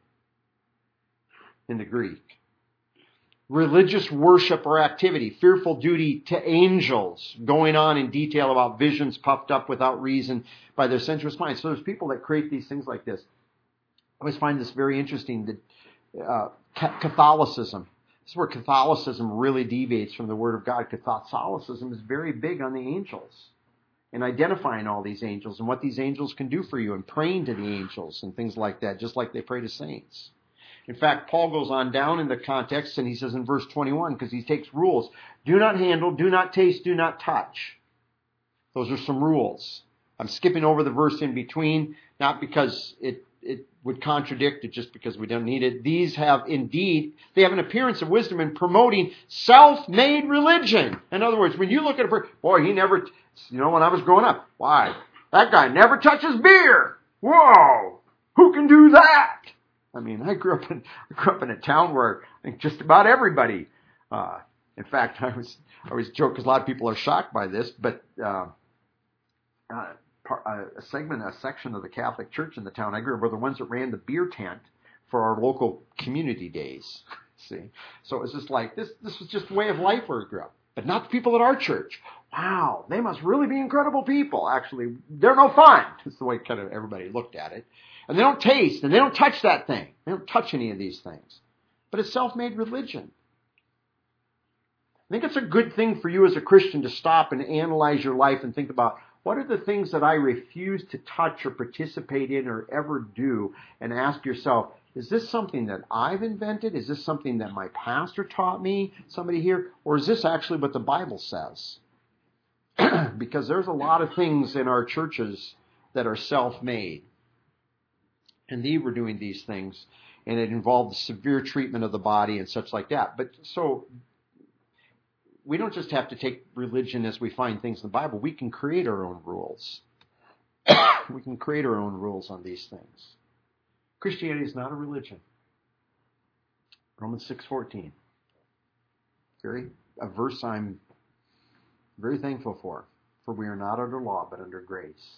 in the Greek. Religious worship or activity, fearful duty to angels, going on in detail about visions puffed up without reason by their sensuous minds. So there's people that create these things like this. I always find this very interesting, that uh, Catholicism. This is where Catholicism really deviates from the Word of God. Catholicism is very big on the angels and identifying all these angels and what these angels can do for you and praying to the angels and things like that, just like they pray to saints. In fact, Paul goes on down in the context and he says in verse twenty-one, because he takes rules, do not handle, do not taste, do not touch. Those are some rules. I'm skipping over the verse in between, not because it it would contradict it, just because we don't need it. These have indeed, they have an appearance of wisdom in promoting self-made religion. In other words, when you look at a person, boy, he never, you know, when I was growing up, why, that guy never touches beer. Whoa, who can do that? I mean, I grew up in, I grew up in a town where I think just about everybody, uh, in fact, I was, I always joke because a lot of people are shocked by this, but, uh, uh, a segment, a section of the Catholic Church in the town I grew up were the ones that ran the beer tent for our local community days. See, so it was just like this. This was just a way of life where we grew up, but not the people at our church. Wow, they must really be incredible people. Actually, they're no fun. That's the way kind of everybody looked at it. And they don't taste, and they don't touch that thing. They don't touch any of these things. But it's self-made religion. I think it's a good thing for you as a Christian to stop and analyze your life and think about, what are the things that I refuse to touch or participate in or ever do? And ask yourself, is this something that I've invented? Is this something that my pastor taught me, somebody here? Or is this actually what the Bible says? Because there's a lot of things in our churches that are self-made. And they were doing these things. and it involved severe treatment of the body and such like that. But so we don't just have to take religion as we find things in the Bible. We can create our own rules. We can create our own rules on these things. Christianity is not a religion. Romans six fourteen. Very a verse I'm very thankful for. For we are not under law, but under grace.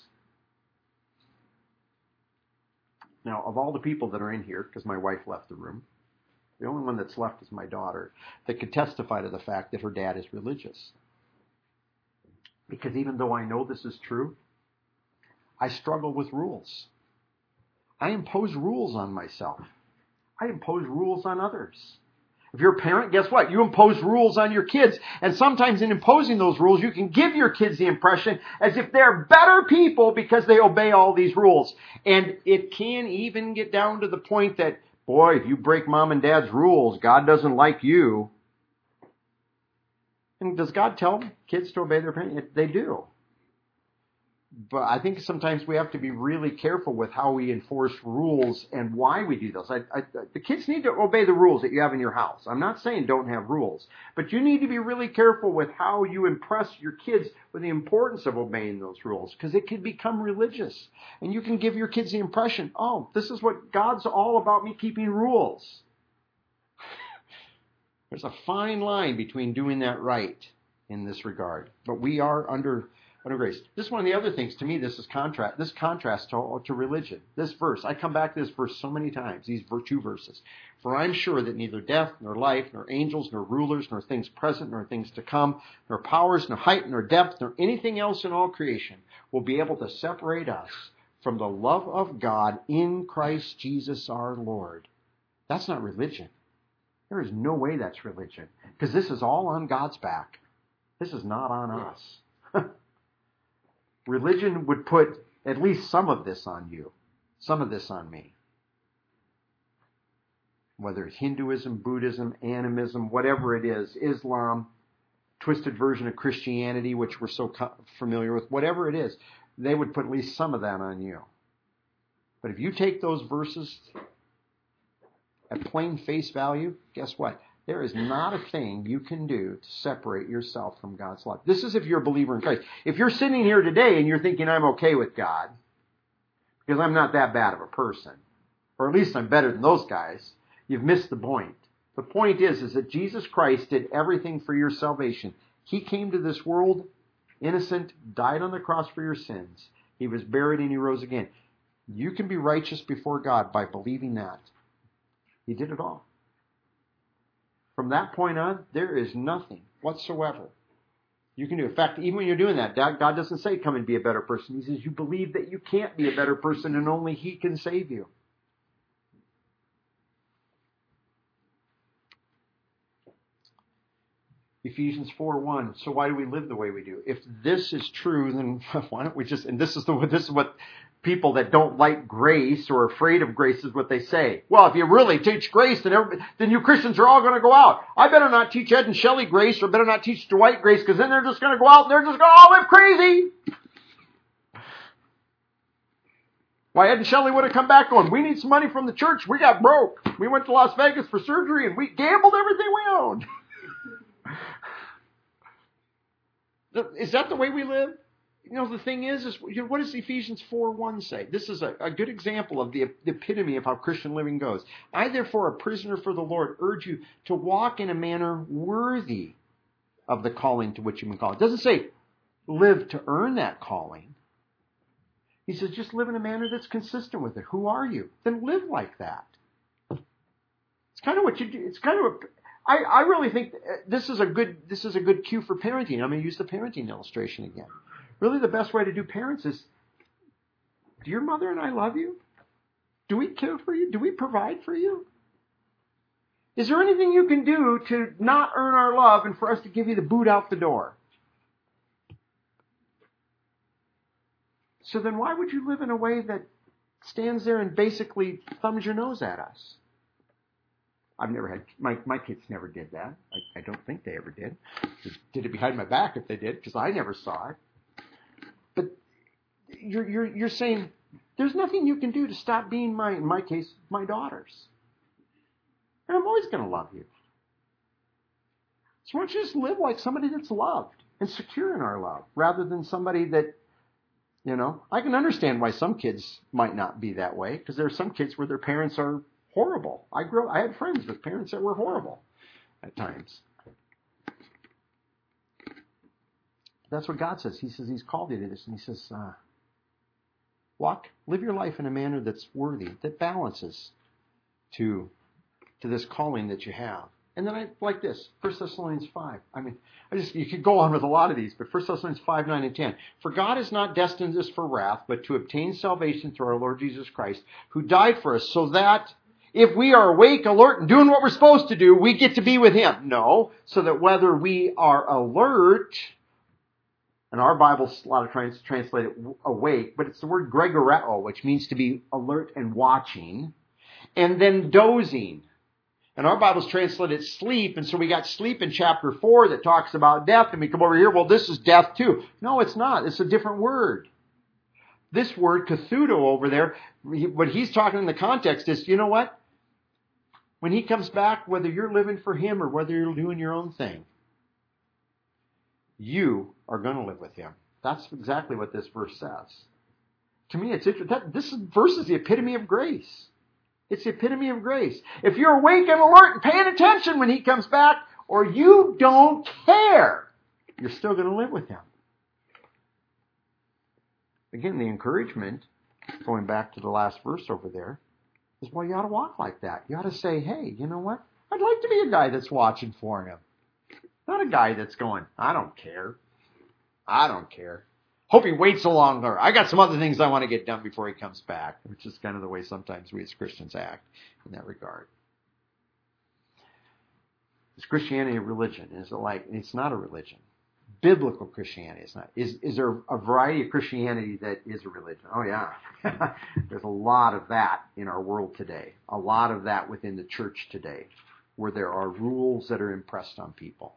Now, of all the people that are in here, because my wife left the room, the only one that's left is my daughter, that could testify to the fact that her dad is religious. Because even though I know this is true, I struggle with rules. I impose rules on myself. I impose rules on others. If you're a parent, guess what? You impose rules on your kids. And sometimes in imposing those rules, you can give your kids the impression as if they're better people because they obey all these rules. And it can even get down to the point that, boy, if you break mom and dad's rules, God doesn't like you. And does God tell kids to obey their parents? They do. But I think sometimes we have to be really careful with how we enforce rules and why we do those. I, I, the kids need to obey the rules that you have in your house. I'm not saying don't have rules, but you need to be really careful with how you impress your kids with the importance of obeying those rules, because it can become religious. And you can give your kids the impression, oh, this is what God's all about, me keeping rules. There's a fine line between doing that right in this regard. But we are under... Under grace. This is one of the other things, to me, this is contrast, this contrast to, to religion. This verse, I come back to this verse so many times, these two verses. For I'm sure that neither death, nor life, nor angels, nor rulers, nor things present, nor things to come, nor powers, nor height, nor depth, nor anything else in all creation will be able to separate us from the love of God in Christ Jesus our Lord. That's not religion. There is no way that's religion, because this is all on God's back. This is not on us. Religion would put at least some of this on you, some of this on me. Whether it's Hinduism, Buddhism, animism, whatever it is, Islam, twisted version of Christianity, which we're so familiar with, whatever it is, they would put at least some of that on you. But if you take those verses at plain face value, guess what? There is not a thing you can do to separate yourself from God's love. This is if you're a believer in Christ. If you're sitting here today and you're thinking, I'm okay with God, because I'm not that bad of a person, or at least I'm better than those guys, you've missed the point. The point is, is that Jesus Christ did everything for your salvation. He came to this world innocent, died on the cross for your sins. He was buried and he rose again. You can be righteous before God by believing that. He did it all. From that point on, there is nothing whatsoever you can do. In fact, even when you're doing that, God doesn't say, come and be a better person. He says, you believe that you can't be a better person and only He can save you. Ephesians four one. So why do we live the way we do? If this is true, then why don't we just, and this is the this is what people that don't like grace or are afraid of grace is what they say. Well, if you really teach grace, then every, then you Christians are all going to go out. I better not teach Ed and Shelley grace, or better not teach Dwight grace, because then they're just going to go out and they're just going to all live crazy. Why, Ed and Shelley would have come back going, we need some money from the church. We got broke. We went to Las Vegas for surgery and we gambled everything we owned. Is that the way we live? You know, the thing is, is you know, what does Ephesians four one say? This is a, a good example of the, the epitome of how Christian living goes. I, therefore, a prisoner for the Lord, urge you to walk in a manner worthy of the calling to which you've been called. It doesn't say live to earn that calling. He says just live in a manner that's consistent with it. Who are you? Then live like that. It's kind of what you do. It's kind of a... I, I really think this is a good this is a good cue for parenting. I'm going to use the parenting illustration again. Really, the best way to do parents is, do your mother and I love you? Do we care for you? Do we provide for you? Is there anything you can do to not earn our love and for us to give you the boot out the door? So then why would you live in a way that stands there and basically thumbs your nose at us? I've never had, my, my kids never did that. I, I don't think they ever did. They did it behind my back if they did, because I never saw it. But you're, you're, you're saying there's nothing you can do to stop being my, in my case, my daughters. And I'm always going to love you. So why don't you just live like somebody that's loved and secure in our love rather than somebody that, you know, I can understand why some kids might not be that way because there are some kids where their parents are horrible. I grew up, I had friends with parents that were horrible at times. That's what God says. He says He's called you to this. And He says, uh, walk, live your life in a manner that's worthy, that balances to, to this calling that you have. And then I like this, First Thessalonians five. I mean, I just you could go on with a lot of these, but First Thessalonians five, nine, and ten. For God has not destined us for wrath, but to obtain salvation through our Lord Jesus Christ, who died for us, so that if we are awake, alert, and doing what we're supposed to do, we get to be with Him. No, so that whether we are alert, and our Bibles, a lot of trans- translate it awake, but it's the word gregoreo, which means to be alert and watching, and then dozing. And our Bibles translate it sleep, and so we got sleep in chapter four that talks about death, and we come over here, well, this is death too. No, it's not. It's a different word. This word, kathudo, over there, what he's talking in the context is, you know what? When He comes back, whether you're living for Him or whether you're doing your own thing, you are going to live with Him. That's exactly what this verse says. To me, it's interesting. That, this verse is the epitome of grace. It's the epitome of grace. If you're awake and alert and paying attention when He comes back, or you don't care, you're still going to live with Him. Again, the encouragement, going back to the last verse over there, is, well, you ought to walk like that. You ought to say, hey, you know what? I'd like to be a guy that's watching for Him. Not a guy that's going, I don't care. I don't care. Hope he waits a longer. I got some other things I want to get done before He comes back, which is kind of the way sometimes we as Christians act in that regard. Is Christianity a religion? Is it like, it's not a religion. Biblical Christianity is not. Is, is there a variety of Christianity that is a religion? Oh, yeah. There's a lot of that in our world today. A lot of that within the church today, where there are rules that are impressed on people.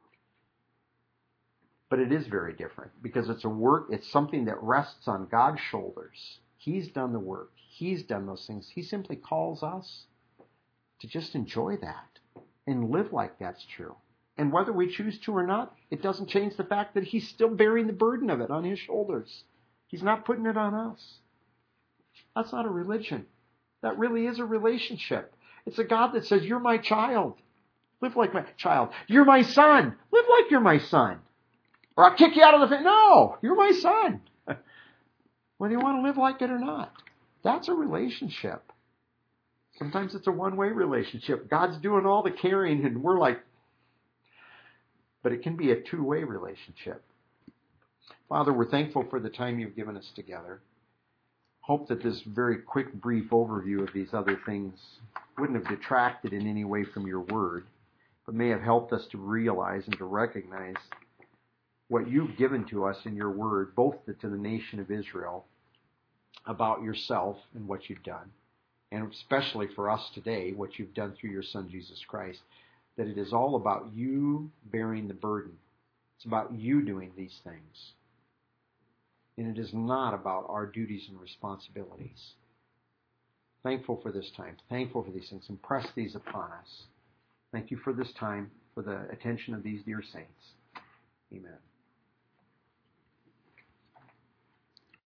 But it is very different because it's a work, it's something that rests on God's shoulders. He's done the work. He's done those things. He simply calls us to just enjoy that and live like that's true. And whether we choose to or not, it doesn't change the fact that He's still bearing the burden of it on His shoulders. He's not putting it on us. That's not a religion. That really is a relationship. It's a God that says, you're my child. Live like my child. You're my son. Live like you're my son. Or I'll kick you out of the family. No, you're my son. Whether you want to live like it or not. That's a relationship. Sometimes it's a one-way relationship. God's doing all the caring and we're like, but it can be a two-way relationship. Father, we're thankful for the time You've given us together. Hope that this very quick, brief overview of these other things wouldn't have detracted in any way from Your word, but may have helped us to realize and to recognize what You've given to us in Your word, both to the nation of Israel, about Yourself and what You've done, and especially for us today, what You've done through Your Son, Jesus Christ, that it is all about You bearing the burden. It's about You doing these things. And it is not about our duties and responsibilities. Thankful for this time. Thankful for these things. Impress these upon us. Thank You for this time, for the attention of these dear saints. Amen.